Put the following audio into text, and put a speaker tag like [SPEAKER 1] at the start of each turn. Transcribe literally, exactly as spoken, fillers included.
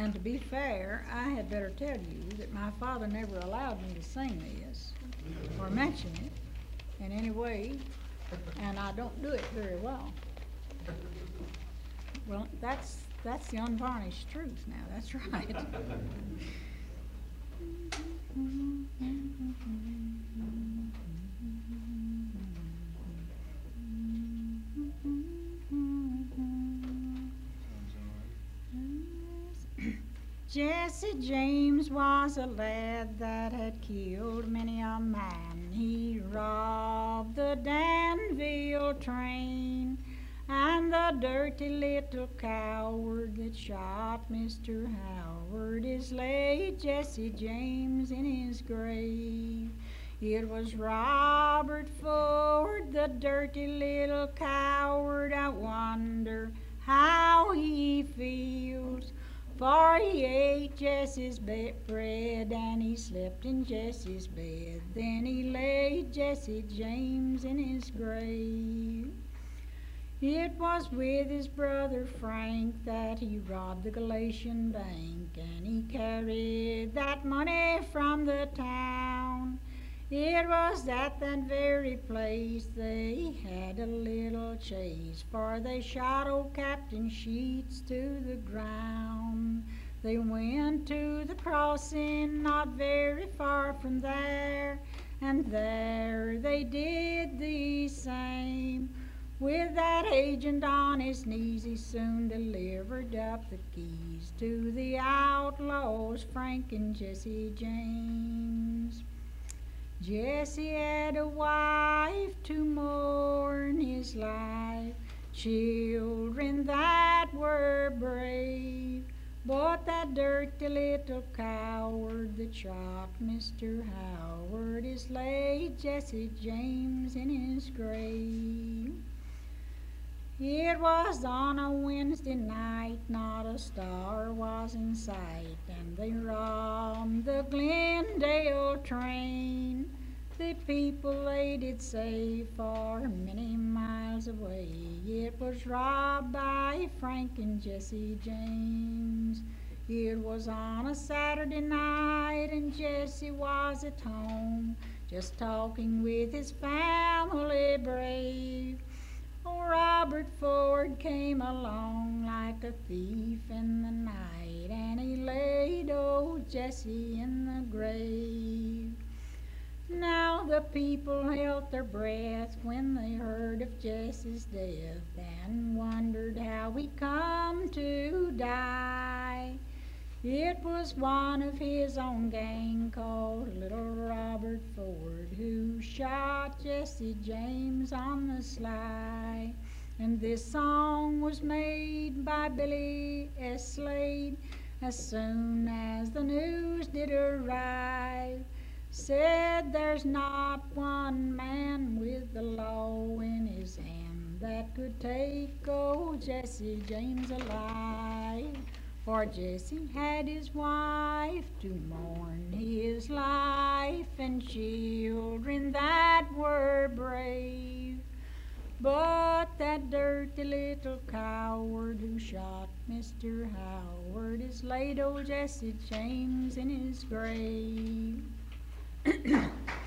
[SPEAKER 1] And to be fair, I had better tell you that my father never allowed me to sing this or mention it in any way, and I don't do it very well. Well, that's that's the unvarnished truth now, that's right. Jesse James was a lad that had killed many a man. He robbed the Danville train, and the dirty little coward that shot Mister Howard is laid Jesse James in his grave. It was Robert Ford, the dirty little coward. I wonder how he feels, for he ate Jesse's bread and he slept in Jesse's bed. Then he laid Jesse James in his grave. It was with his brother Frank that he robbed the Galatian bank, and he carried that money from the town. It was at that very place they had a little chase, for they shot old Captain Sheets to the ground. They went to the crossing not very far from there, and there they did the same. With that agent on his knees, he soon delivered up the keys to the outlaws, Frank and Jesse James. Jesse had a wife to mourn his life, children that were brave, but that dirty little coward that shot Mister Howard is laid Jesse James in his grave. It was on a Wednesday night, not a star was in sight, and they robbed the Glendale train. The people laid it safe for many miles away. It was robbed by Frank and Jesse James. It was on a Saturday night, and Jesse was at home, just talking with his family brave. Oh, Robert Ford came along like a thief in the night, and he laid old Jesse in the grave. Now the people held their breath when they heard of Jesse's death, and wondered how he come to die. It was one of his own gang called Little Robert Ford who shot Jesse James on the sly. And this song was made by Billy S. Slade as soon as the news did arrive. Said there's not one man with the law in his hand that could take old Jesse James alive. For Jesse had his wife to mourn his life, and children that were brave. But that dirty little coward who shot Mister Howard is laid old Jesse James in his grave.